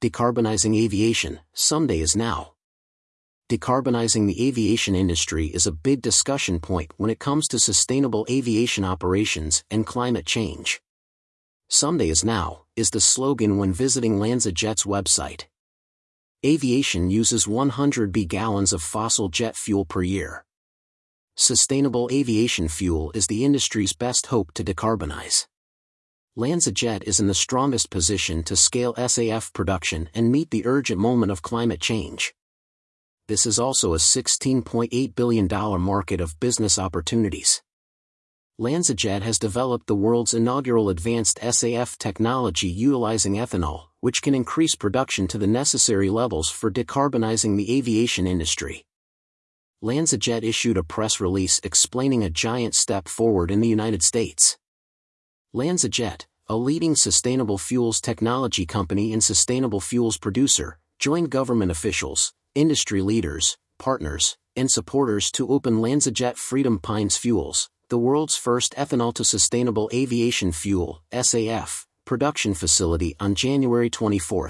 Decarbonizing aviation, someday is now. Decarbonizing the aviation industry is a big discussion point when it comes to sustainable aviation operations and climate change. Someday is now, is the slogan when visiting LanzaJet's website. Aviation uses 100 gallons of fossil jet fuel per year. Sustainable aviation fuel is the industry's best hope to decarbonize. LanzaJet is in the strongest position to scale SAF production and meet the urgent moment of climate change. This is also a $16.8 billion market of business opportunities. LanzaJet has developed the world's inaugural advanced SAF technology utilizing ethanol, which can increase production to the necessary levels for decarbonizing the aviation industry. LanzaJet issued a press release explaining a giant step forward in the United States. LanzaJet, a leading sustainable fuels technology company and sustainable fuels producer, joined government officials, industry leaders, partners, and supporters to open LanzaJet Freedom Pines Fuels, the world's first ethanol-to-sustainable aviation fuel (SAF) production facility on January 24,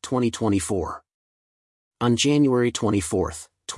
2024. On January 24,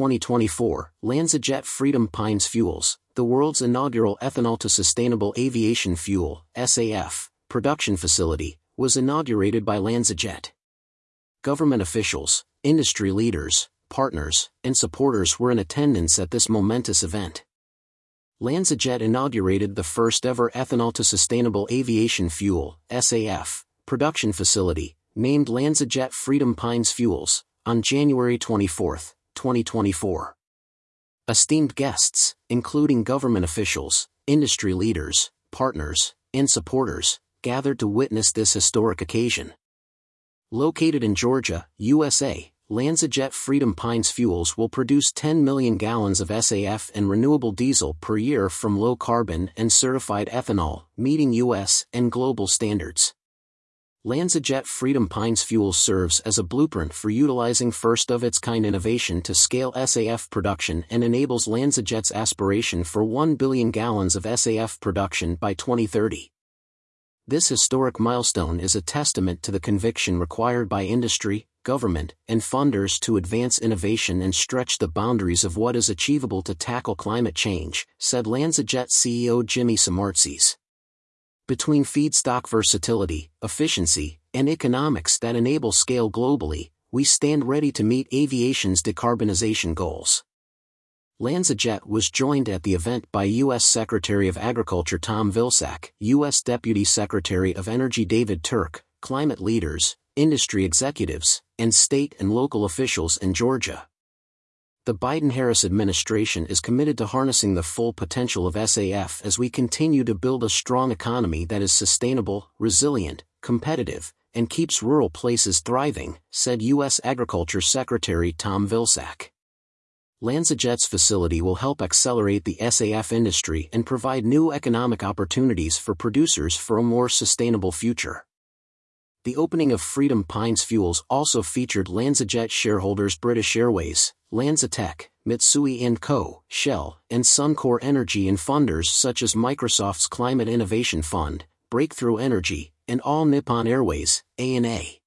2024, LanzaJet Freedom Pines Fuels, the world's inaugural ethanol-to-sustainable aviation fuel (SAF) production facility, was inaugurated by LanzaJet. Government officials, industry leaders, partners, and supporters were in attendance at this momentous event. LanzaJet inaugurated the first-ever ethanol-to-sustainable aviation fuel (SAF) production facility, named LanzaJet Freedom Pines Fuels, on January 24, 2024. Esteemed guests, including government officials, industry leaders, partners, and supporters, gathered to witness this historic occasion. Located in Georgia, USA, LanzaJet Freedom Pines Fuels will produce 10 million gallons of SAF and renewable diesel per year from low-carbon and certified ethanol, meeting U.S. and global standards. LanzaJet Freedom Pines Fuels serves as a blueprint for utilizing first-of-its-kind innovation to scale SAF production and enables LanzaJet's aspiration for 1 billion gallons of SAF production by 2030. This historic milestone is a testament to the conviction required by industry, government, and funders to advance innovation and stretch the boundaries of what is achievable to tackle climate change, said LanzaJet CEO Jimmy Samartzis. Between feedstock versatility, efficiency, and economics that enable scale globally, we stand ready to meet aviation's decarbonization goals. LanzaJet was joined at the event by U.S. Secretary of Agriculture Tom Vilsack, U.S. Deputy Secretary of Energy David Turk, climate leaders, industry executives, and state and local officials in Georgia. The Biden-Harris administration is committed to harnessing the full potential of SAF as we continue to build a strong economy that is sustainable, resilient, competitive, and keeps rural places thriving, said U.S. Agriculture Secretary Tom Vilsack. LanzaJet's facility will help accelerate the SAF industry and provide new economic opportunities for producers for a more sustainable future. The opening of Freedom Pines Fuels also featured LanzaJet shareholders British Airways, LanzaTech, Mitsui & Co., Shell, and Suncor Energy and funders such as Microsoft's Climate Innovation Fund, Breakthrough Energy, and All Nippon Airways, ANA.